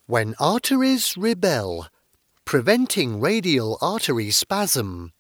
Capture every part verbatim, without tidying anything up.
When arteries rebel, preventing radial artery spasm.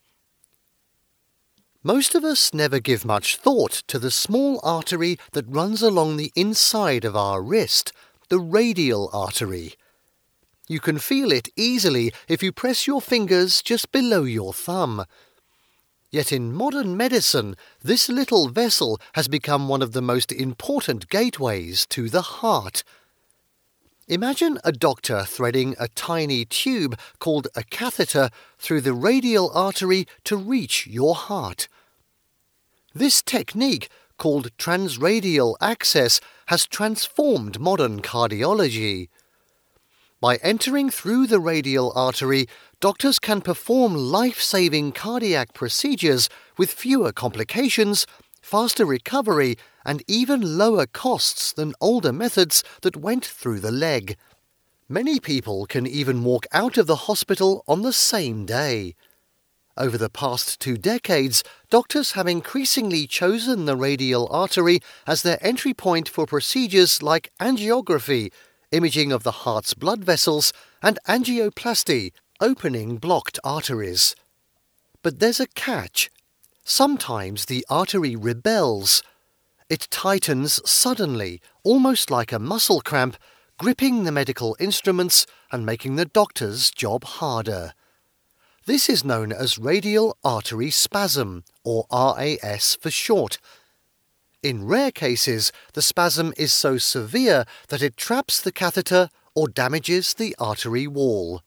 Most of us never give much thought to the small artery that runs along the inside of our wrist, the radial artery. You can feel it easily if you press your fingers just below your thumb. Yet in modern medicine, this little vessel has become one of the most important gateways to the heart. Imagine a doctor threading a tiny tube called a catheter through the radial artery to reach your heart. This technique, called transradial access, has transformed modern cardiology. By entering through the radial artery, doctors can perform life-saving cardiac procedures with fewer complications, faster recovery, and even lower costs than older methods that went through the leg. Many people can even walk out of the hospital on the same day. Over the past two decades, doctors have increasingly chosen the radial artery as their entry point for procedures like angiography, imaging of the heart's blood vessels, and angioplasty, opening blocked arteries. But there's a catch. Sometimes the artery rebels. It tightens suddenly, almost like a muscle cramp, gripping the medical instruments and making the doctor's job harder. This is known as radial artery spasm, or R A S for short. In rare cases, the spasm is so severe that it traps the catheter or damages the artery wall.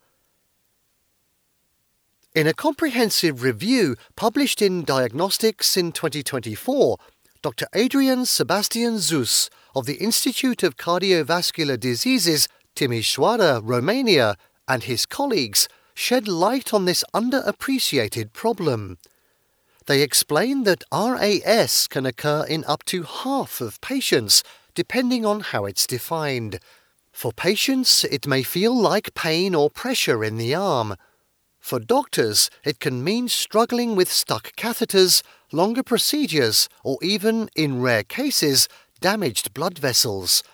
In a comprehensive review published in Diagnostics in twenty twenty-four, Doctor Adrian Sebastian Zus of the Institute of Cardiovascular Diseases, Timișoara, Romania, and his colleagues shed light on this underappreciated problem. They explain that R A S can occur in up to half of patients, depending on how it's defined. For patients, it may feel like pain or pressure in the arm. For doctors, it can mean struggling with stuck catheters, longer procedures, or even, in rare cases, damaged blood vessels.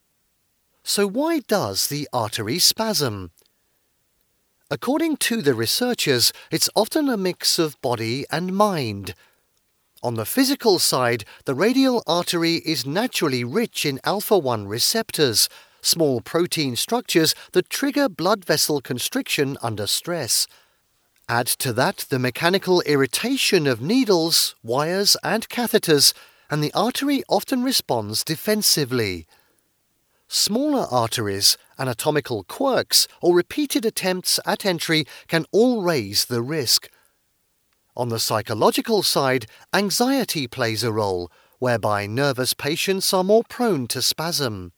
So why does the artery spasm? According to the researchers, it's often a mix of body and mind. On the physical side, the radial artery is naturally rich in alpha one receptors, small protein structures that trigger blood vessel constriction under stress. Add to that the mechanical irritation of needles, wires, and catheters, and the artery often responds defensively. Smaller arteries, anatomical quirks, or repeated attempts at entry can all raise the risk. On the psychological side, anxiety plays a role, whereby nervous patients are more prone to spasm.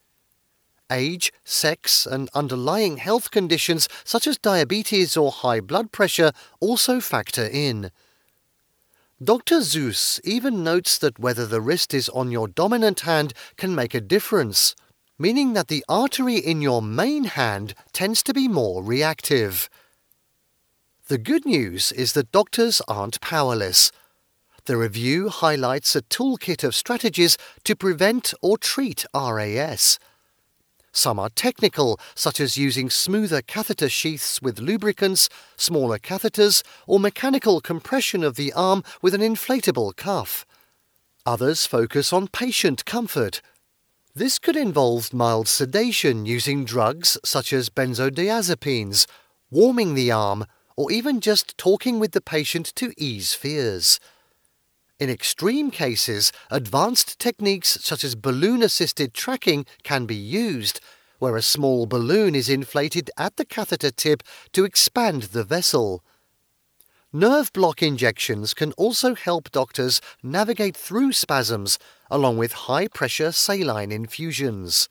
Age, sex, and underlying health conditions such as diabetes or high blood pressure also factor in. Doctor Zus even notes that whether the wrist is on your dominant hand can make a difference, meaning that the artery in your main hand tends to be more reactive. The good news is that doctors aren't powerless. The review highlights a toolkit of strategies to prevent or treat R A S. Some are technical, such as using smoother catheter sheaths with lubricants, smaller catheters, or mechanical compression of the arm with an inflatable cuff. Others focus on patient comfort. This could involve mild sedation using drugs such as benzodiazepines, warming the arm, or even just talking with the patient to ease fears. In extreme cases, advanced techniques such as balloon-assisted tracking can be used, where a small balloon is inflated at the catheter tip to expand the vessel. Nerve block injections can also help doctors navigate through spasms, along with high-pressure saline infusions.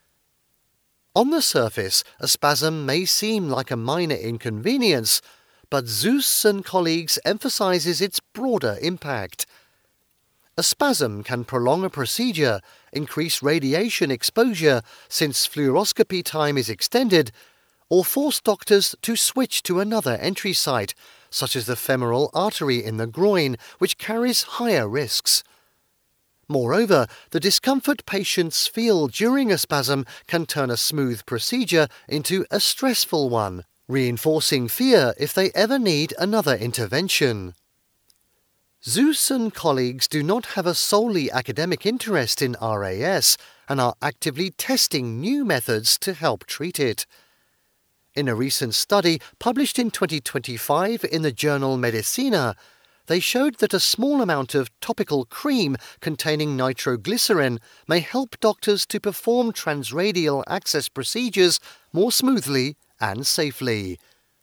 On the surface, a spasm may seem like a minor inconvenience, but Zus and colleagues emphasizes its broader impact. A spasm can prolong a procedure, increase radiation exposure since fluoroscopy time is extended, or force doctors to switch to another entry site, such as the femoral artery in the groin, which carries higher risks. Moreover, the discomfort patients feel during a spasm can turn a smooth procedure into a stressful one, reinforcing fear if they ever need another intervention. Zeus and colleagues do not have a solely academic interest in R A S and are actively testing new methods to help treat it. In a recent study published in twenty twenty-five in the journal Medicina, they showed that a small amount of topical cream containing nitroglycerin may help doctors to perform transradial access procedures more smoothly and safely.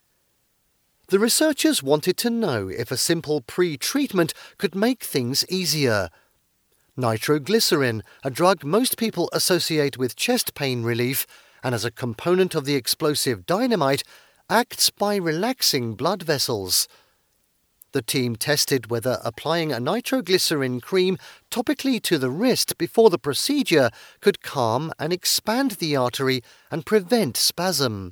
The researchers wanted to know if a simple pre-treatment could make things easier. Nitroglycerin, a drug most people associate with chest pain relief, and as a component of the explosive dynamite, acts by relaxing blood vessels. The team tested whether applying a nitroglycerin cream topically to the wrist before the procedure could calm and expand the artery and prevent spasm.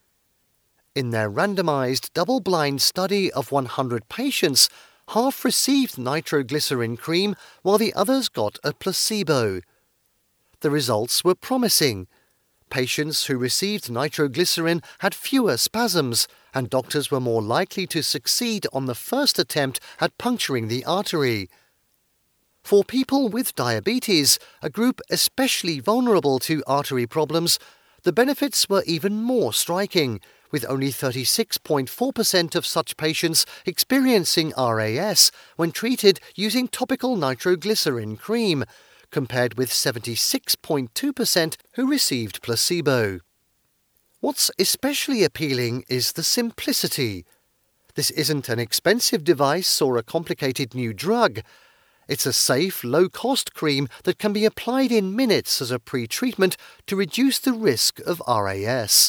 In their randomized double-blind study of one hundred patients, half received nitroglycerin cream while the others got a placebo. The results were promising. Patients who received nitroglycerin had fewer spasms, and doctors were more likely to succeed on the first attempt at puncturing the artery. For people with diabetes, a group especially vulnerable to artery problems, the benefits were even more striking, with only thirty-six point four percent of such patients experiencing R A S when treated using topical nitroglycerin cream, compared with seventy-six point two percent who received placebo. What's especially appealing is the simplicity. This isn't an expensive device or a complicated new drug. It's a safe, low-cost cream that can be applied in minutes as a pre-treatment to reduce the risk of R A S.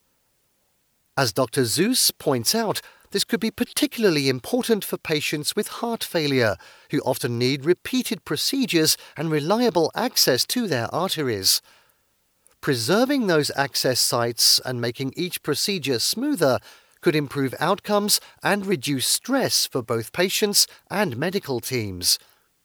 As Doctor Zeus points out, this could be particularly important for patients with heart failure, who often need repeated procedures and reliable access to their arteries. Preserving those access sites and making each procedure smoother could improve outcomes and reduce stress for both patients and medical teams.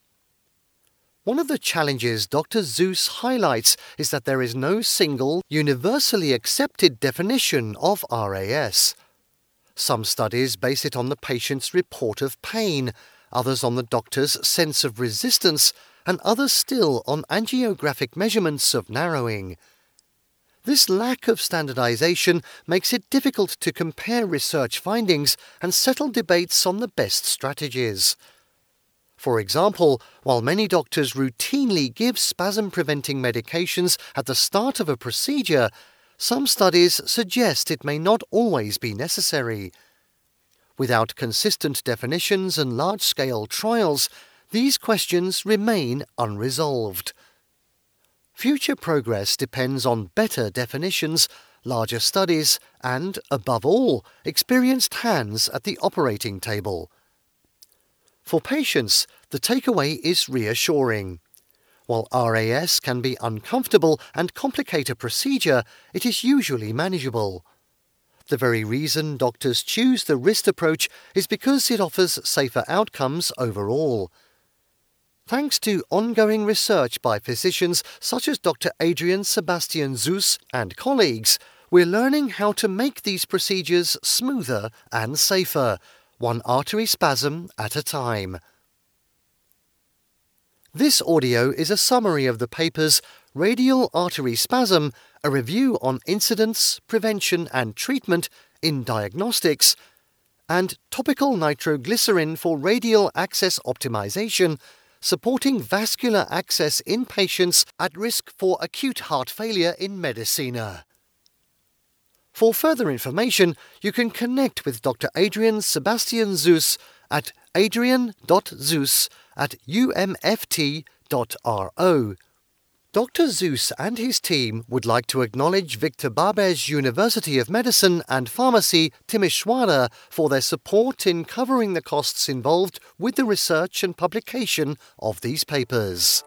One of the challenges Doctor Zeus highlights is that there is no single, universally accepted definition of R A S. Some studies base it on the patient's report of pain, others on the doctor's sense of resistance, and others still on angiographic measurements of narrowing. This lack of standardization makes it difficult to compare research findings and settle debates on the best strategies. For example, while many doctors routinely give spasm-preventing medications at the start of a procedure, some studies suggest it may not always be necessary. Without consistent definitions and large-scale trials, these questions remain unresolved. Future progress depends on better definitions, larger studies, and, above all, experienced hands at the operating table. For patients, the takeaway is reassuring. While R A S can be uncomfortable and complicate a procedure, it is usually manageable. The very reason doctors choose the wrist approach is because it offers safer outcomes overall. Thanks to ongoing research by physicians such as Doctor Adrian Sebastian Zeus and colleagues, we're learning how to make these procedures smoother and safer, one artery spasm at a time. This audio is a summary of the papers Radial Artery Spasm, a review on incidence, prevention and treatment in diagnostics, and Topical Nitroglycerin for Radial Access Optimization, supporting vascular access in patients at risk for acute heart failure in Medicina. For further information, you can connect with Doctor Adrian Sebastian Zeus at adrian dot zeus at u m f t dot r o. Doctor Zeus and his team would like to acknowledge Victor Barbej University of Medicine and Pharmacy, Timisoara, for their support in covering the costs involved with the research and publication of these papers.